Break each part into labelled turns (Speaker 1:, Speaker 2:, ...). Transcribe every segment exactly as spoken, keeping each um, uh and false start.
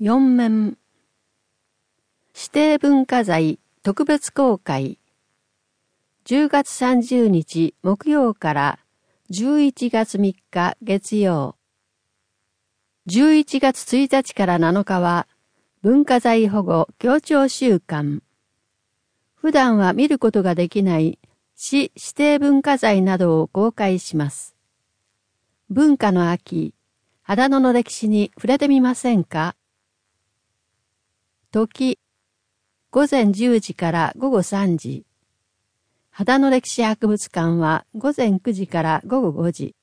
Speaker 1: よん面指定文化財特別公開じゅうがつさんじゅうにち木曜からじゅういちがつみっか月曜じゅういちがつついたちからなのかは文化財保護協調週間普段は見ることができない市指定文化財などを公開します。文化の秋、秦野の歴史に触れてみませんか？時、午前じゅうじから午後さんじ。秦野歴史博物館は午前くじから午後ごじ。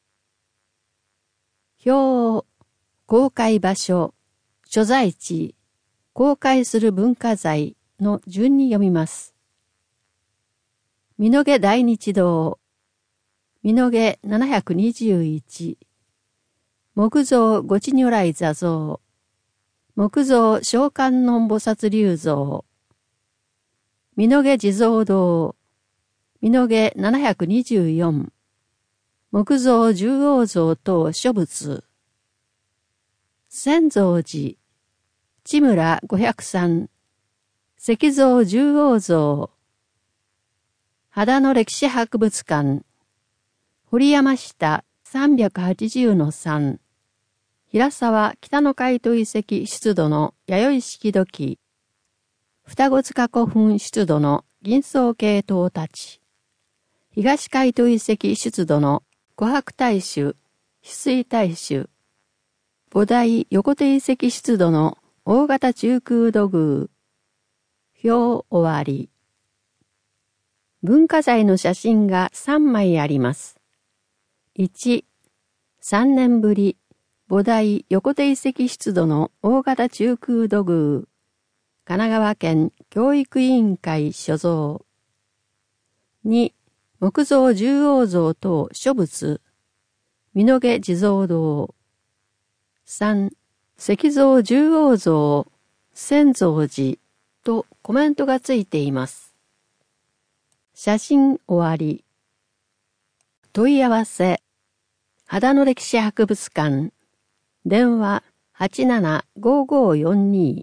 Speaker 1: 表、公開場所、所在地、公開する文化財の順に読みます。美濃毛大日堂、美濃毛ななひゃくにじゅういち、木造御地如来座像、木造小観音菩薩立像、美濃毛地蔵堂、美濃毛ななひゃくにじゅうよん、木造十王像等諸仏、千蔵寺、千村ごひゃくさん、石像十王像、秦野歴史博物館、堀山下さんびゃくはちじゅうのさん、平沢北の海都遺跡出土の弥生式土器、双子塚古墳出土の銀装系統たち、東海都遺跡出土の琥珀大衆、翡翠大衆、菩提横手遺跡出土の大型中空土偶、表終わり。文化財の写真がさんまいあります。いち、さんねんぶり、菩提横手遺跡出土の大型中空土偶、神奈川県教育委員会所蔵。に、木造十王像等諸仏、美濃毛地蔵堂。さん、石像十王像、千蔵寺とコメントがついています。写真終わり。問い合わせ。秦野歴史博物館。電話はちななごごよんに。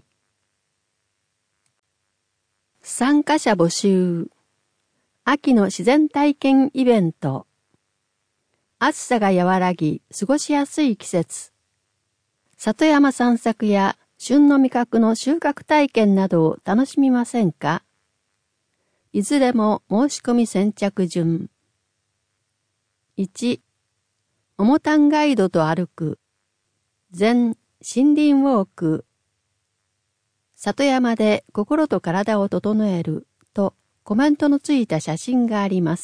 Speaker 1: 参加者募集。秋の自然体験イベント。暑さが和らぎ過ごしやすい季節。里山散策や旬の味覚の収穫体験などを楽しみませんか？いずれも申し込み先着順。いち、おもたんガイドと歩く。全森林ウォーク。里山で心と体を整えるとコメントのついた写真があります。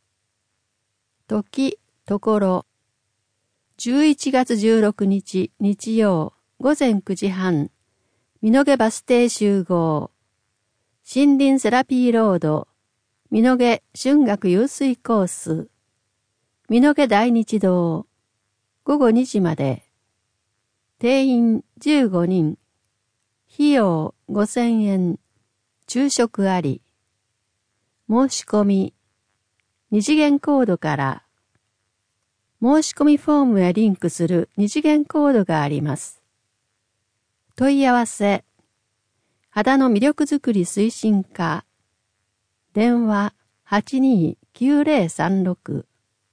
Speaker 1: 時、ところ。じゅういちがつじゅうろくにち日曜午前くじはん。美濃毛バス停集合。森林セラピーロード、美濃毛春学湧水コース、美濃毛大日堂、ごごにじまで、定員じゅうごにん、費用ごせんえん、昼食あり、申し込み、二次元コードから、申し込みフォームへリンクする二次元コードがあります。問い合わせ、秦野魅力づくり推進課。電話はちにーきゅうぜろさんろく。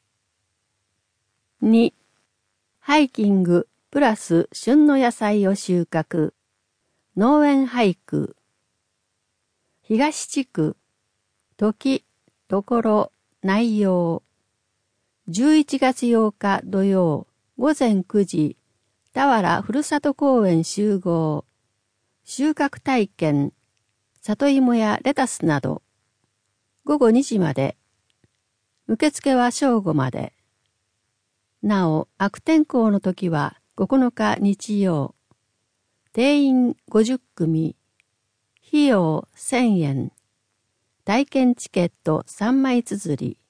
Speaker 1: に、ハイキングプラス旬の野菜を収穫。農園俳句。東地区。時、ところ、内容。じゅういちがつようか土曜午前くじ、田原ふるさと公園集合。収穫体験、里芋やレタスなど、ごごにじまで、受付は正午まで。なお、悪天候の時はここのか日曜、定員ごじゅっくみ、費用せんえん、体験チケットさんまい綴り。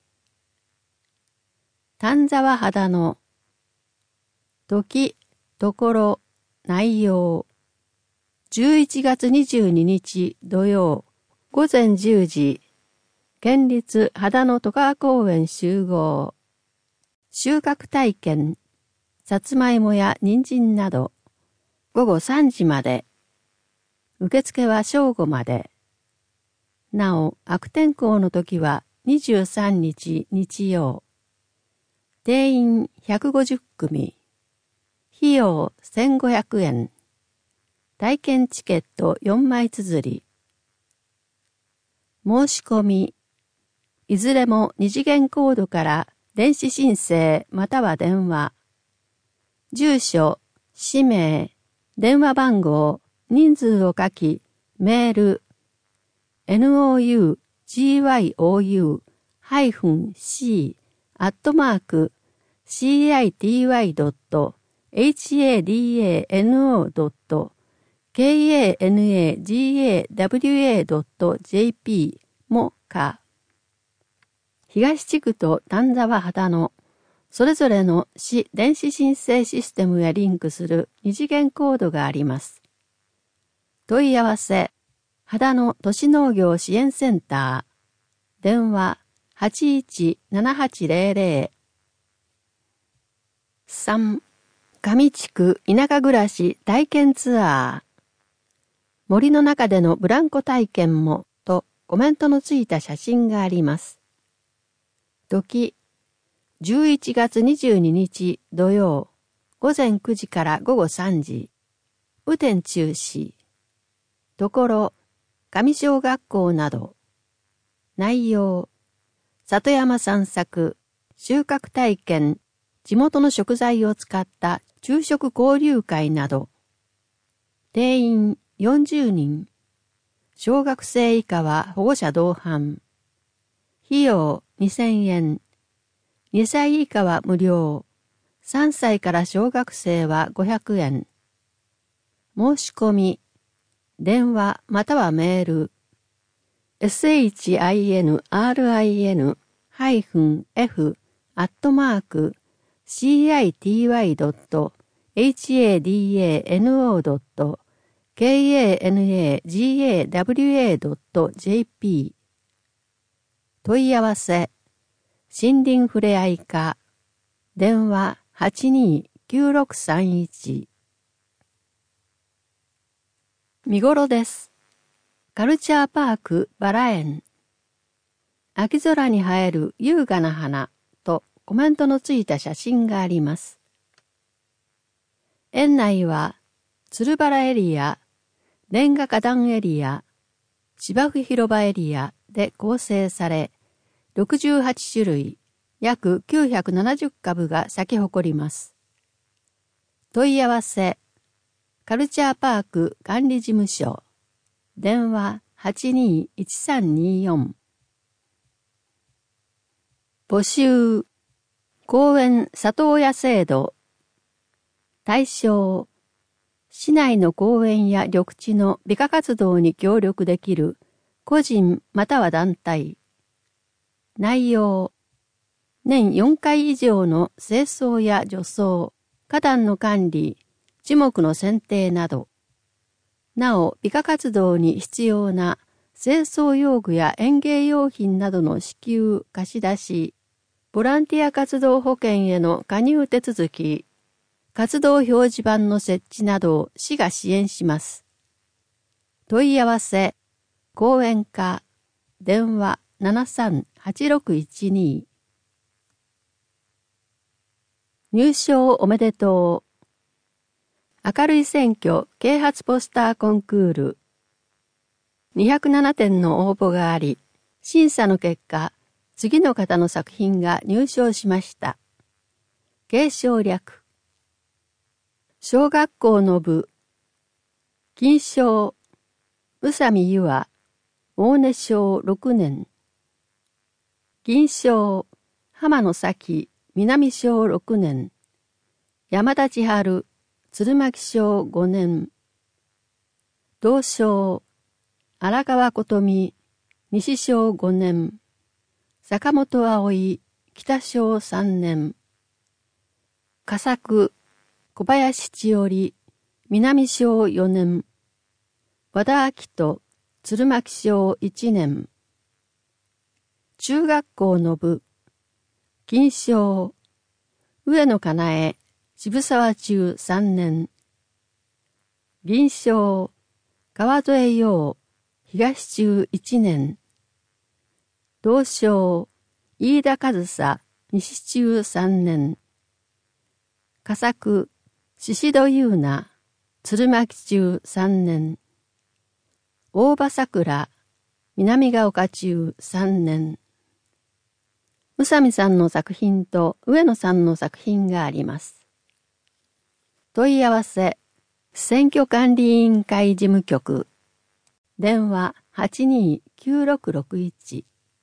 Speaker 1: 丹沢秦野、時、ところ、内容。じゅういちがつにじゅうににち土曜午前じゅうじ、県立秦野戸川公園集合。収穫体験、さつまいもや人参など、 ごごさんじまで。受付は正午まで。なお、悪天候の時はにじゅうさんにち日曜。定員ひゃくごじゅっくみ。費用せんごひゃくえん。体験チケットよんまい綴り。申し込み。いずれも二次元コードから電子申請または電話。住所、氏名、電話番号、人数を書き、メール、nougyou-c アットマーク city.hadano.kanagawa.jp もか。東地区と丹沢秦野、それぞれの市電子申請システムへリンクする二次元コードがあります。問い合わせ、秦野都市農業支援センター、電話 はちいちななはちぜろぜろ。さん. 上地区田舎暮らし体験ツアー。森の中でのブランコ体験もとコメントのついた写真があります。時、じゅういちがつにじゅうににち土曜、午前くじから午後さんじ。雨天中止。ところ、上小学校など。内容、里山散策、収穫体験、地元の食材を使った昼食交流会など。定員よんじゅうにん。小学生以下は保護者同伴。費用にせんえん。にさい以下は無料。さんさいから小学生はごひゃくえん。申し込み。電話またはメール。shinrin-f アットマーク city.hadano.kanagawa.jp 問い合わせ、森林ふれあい課、電話 はちにーきゅうろくさんいち。見頃です。カルチャーパークバラ園。秋空に映える優雅な花とコメントのついた写真があります。園内は、鶴原エリア、レンガ花壇エリア、芝生広場エリアで構成され、ろくじゅうはちしゅるい、約きゅうひゃくななじゅっかぶが咲き誇ります。問い合わせ、カルチャーパーク管理事務所、電話 はちにーいちさんにーよん。募集、公園里親制度。対象、市内の公園や緑地の美化活動に協力できる個人または団体。内容、年よんかい以上の清掃や除草、花壇の管理、樹木の剪定など。なお、美化活動に必要な清掃用具や園芸用品などの支給、貸し出し、ボランティア活動保険への加入手続き、活動表示板の設置などを市が支援します。問い合わせ、講演課、電話 ななさんはちろくいちに。入賞おめでとう。明るい選挙啓発ポスターコンクール。にひゃくななてんの応募があり、審査の結果、次の方の作品が入賞しました。継承略。小学校の部。金賞。宇佐美優愛。大根小ろくねん。銀賞。浜野咲。南小ろくねん。山田千春。鶴巻小ごねん。同賞。荒川琴美。西小ごねん。坂本葵。北小さんねん。佳作。小林千織。南小よねん。和田明人。鶴巻小いちねん。中学校の部。金賞。上野かなえ。渋沢中さんねん。 銀賞、川添陽、東中一年。同賞、飯田和沙、西中三年。佳作、宍戸優奈、鶴巻中三年。大場桜、南ヶ丘中三年。宇佐美さんの作品と上野さんの作品があります。問い合わせ、選挙管理委員会事務局、電話 はちにーきゅうろくろくいち。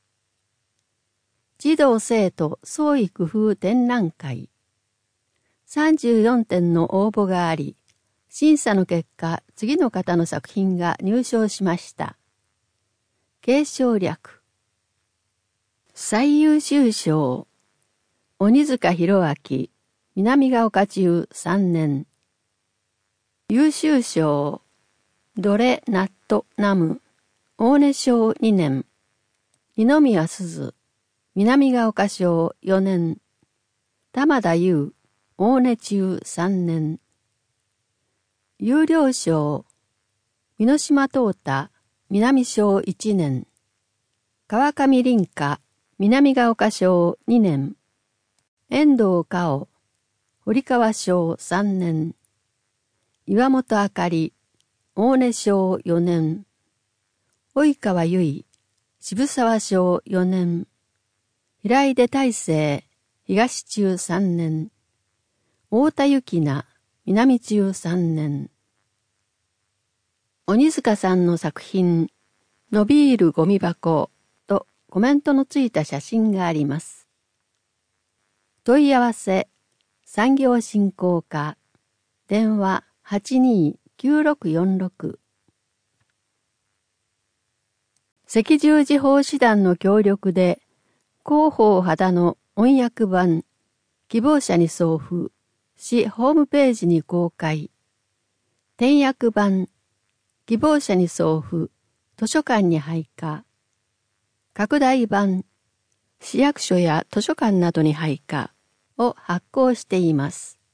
Speaker 1: 児童生徒創意工夫展覧会。さんじゅうよんてんの応募があり、審査の結果、次の方の作品が入賞しました。継承略。最優秀賞、鬼塚博明、南ヶ丘中さんねん。優秀賞、ドレナットナム、大根賞にねん。二宮鈴、南ヶ丘賞よねん。玉田優、大根中さんねん。優良賞、美島東太、南賞いちねん。川上凛香、南ヶ丘賞にねん。遠藤香緒、堀川賞さんねん。岩本あかり、大根賞よねん。及川由衣、渋沢賞よねん。平出大成、東中さんねん。太田幸奈、南中さんねん。鬼塚さんの作品、のびーるゴミ箱とコメントのついた写真があります。問い合わせ、産業振興課、電話 はちにーきゅうろくよんろく。赤十字奉仕団の協力で、広報肌の音訳版、希望者に送付、市ホームページに公開。転訳版、希望者に送付、図書館に配下。拡大版、市役所や図書館などに配下を発行しています。